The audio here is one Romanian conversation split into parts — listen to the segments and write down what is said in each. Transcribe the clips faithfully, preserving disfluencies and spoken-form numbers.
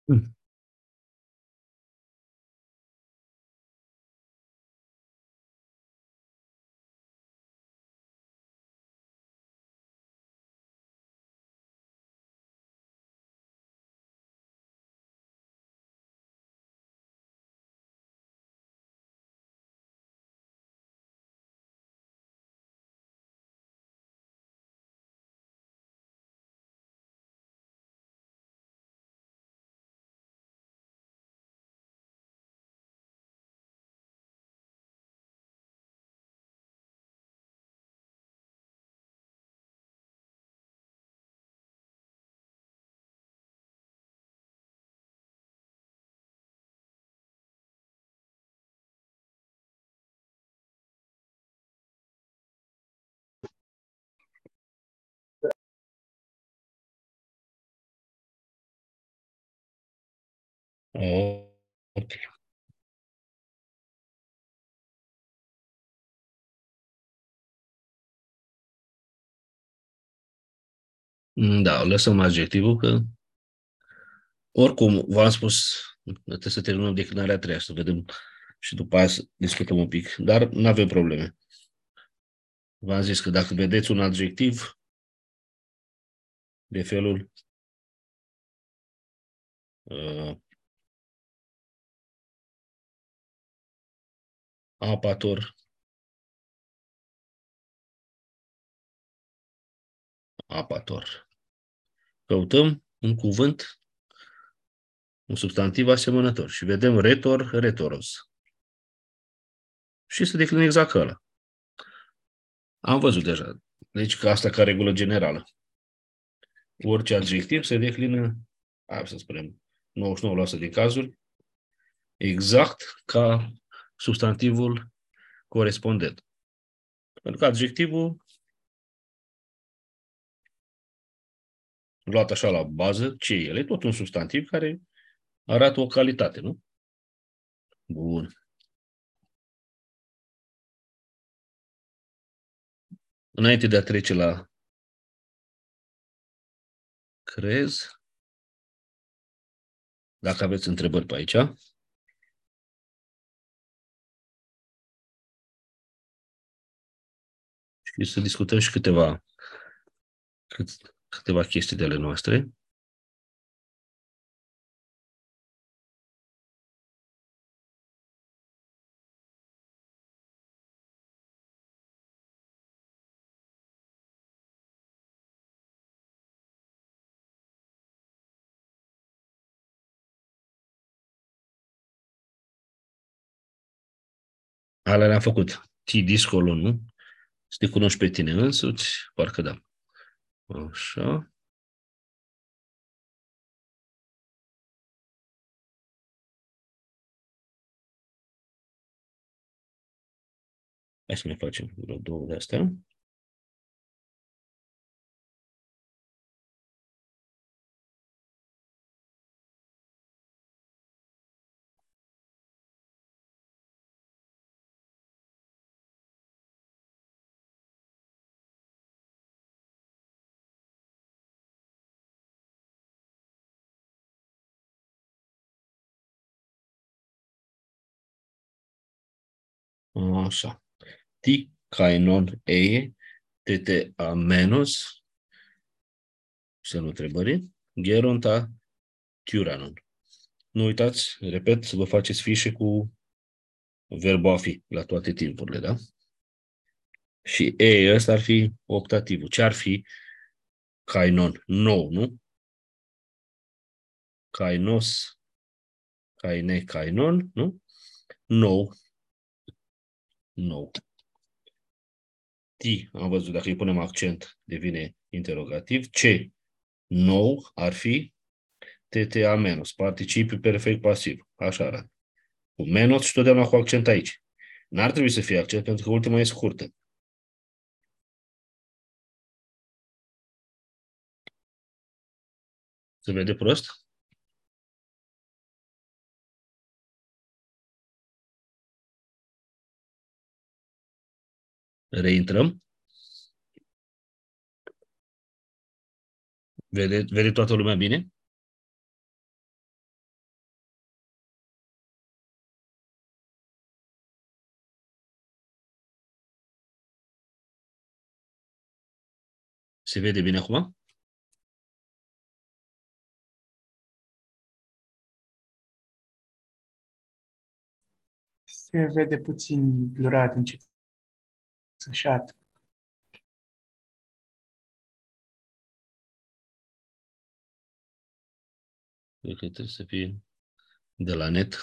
Mm. Oh, ok. Mm, Da, lăsăm adjectivul că oricum, v-am spus, trebuie să terminăm declinarea a treia, să vedem și după aia să discutăm un pic. Dar nu avem probleme. V-am zis că dacă vedeți un adjectiv de felul uh, apator, apator, căutăm un cuvânt, un substantiv asemănător și vedem retor, retoros. Și să declinăm exact ca ăla. Am văzut deja. Deci că asta ca regulă generală. Orice adjectiv se declină, hai să spunem, nouăzeci și nouă la sută din cazuri, exact ca substantivul corespondent. Pentru că adjectivul, luat așa la bază, ce e? El e tot un substantiv care arată o calitate, nu? Bun. Înainte de a trece la crez, dacă aveți întrebări pe aici, și să discutăm și câteva, câteva chestii de ale noastre. Alea le-am făcut. T-discolul, nu? Să te cunoști pe tine însuți, parcă da. Așa. Hai să ne facem vreo două de astea. Așa. Τι kainon eie, tete a menos, semnul întrebării, geronta tiuranon. Nu uitați, repet, să vă faceți fișe cu verbul a fi la toate timpurile, da? Și e, ăsta ar fi optativul. Ce ar fi kainon? Nou, nu? Kainos, kaine, kainon, nu? Nou, nou. Ti, am văzut, dacă îi punem accent, devine interogativ. Ce? Nou ar fi T T A menos, participiu perfect pasiv. Așa arată. Cu menos și totdeauna cu accent aici. N-ar trebui să fie accent pentru că ultima e scurtă. Se vede prost? Reintrăm. Vede, vede toată lumea bine? Se vede bine acum? Se vede puțin blurat, încetășat. Cred că trebuie să fie de la net.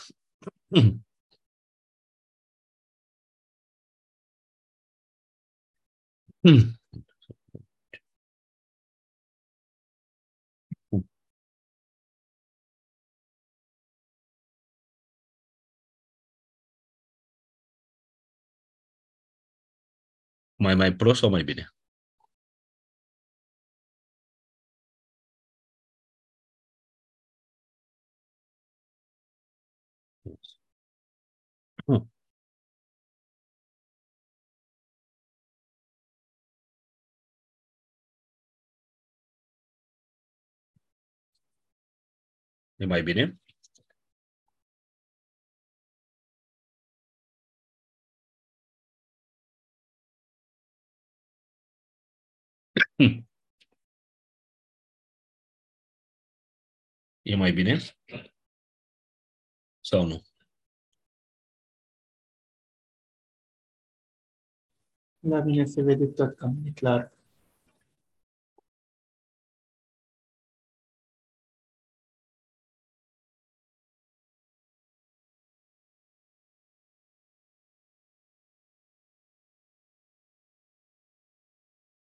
Mai mai prost sau mai bine? E mai bine? E mai bine? Sau nu? La mine se vede tot cam neclar.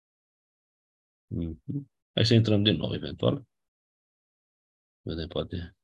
Mhm. Hai să intrăm din nou, eventual. Vedem, poate